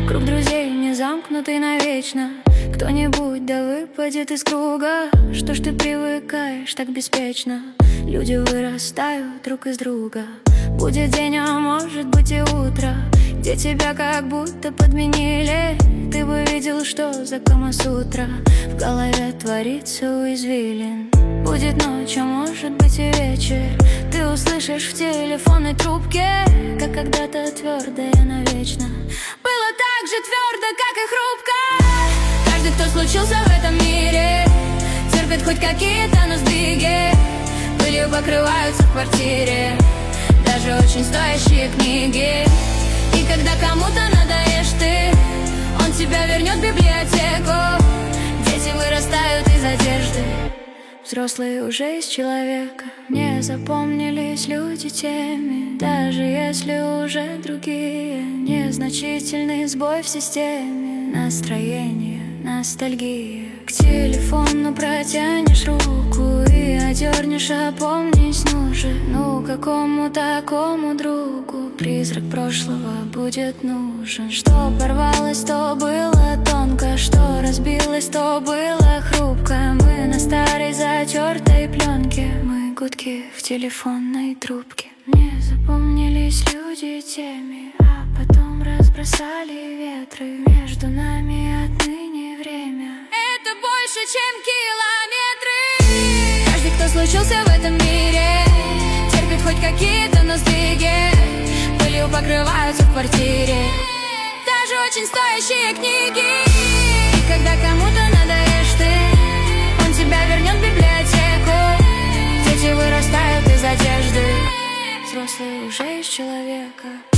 Круг друзей не замкнутый навечно. Кто-нибудь да выпадет из круга. Что ж ты привыкаешь так беспечно? Люди вырастают друг из друга. Будет день, а может быть и утро, где тебя как будто подменили. Ты бы видел, что за Камасутра в голове творится у извилин. Будет ночь, а может быть и вечер. Ты услышишь в телефонной трубке, как когда-то твердое навечно. Было так же твердо, как и хрупко. Каждый, кто случился в этом мире, терпит хоть какие-то, но сдвиги. Пылью покрываются в квартире даже очень стоящие книги. И когда кому-то надоешь ты, он тебя вернет в библиотеку. Дети вырастают из одежды, взрослые уже из человека. Не запомнились люди теми, даже если уже другие. Незначительный сбой в системе, настроение, ностальгия. К телефону протянешь руку и одернешь, опомнись нужен. Ну какому такому другу призрак прошлого будет нужен? Что порвалось, то было тонко, что разбилось, то было хрупко. Мы на старой затертой пленке, мы гудки в телефонной трубке. Не запомнились люди теми, а потом разбросали ветры. Между нами отныне время — это больше, чем километры. Каждый, кто случился в этом мире, терпит хоть какие-то, но сдвиги. Пылью покрываются в квартире даже очень стоящие книги. И когда кому-то надоешь ты, он тебя вернет в библиотеку. Дети вырастают из одежды, взрослые уже из человека.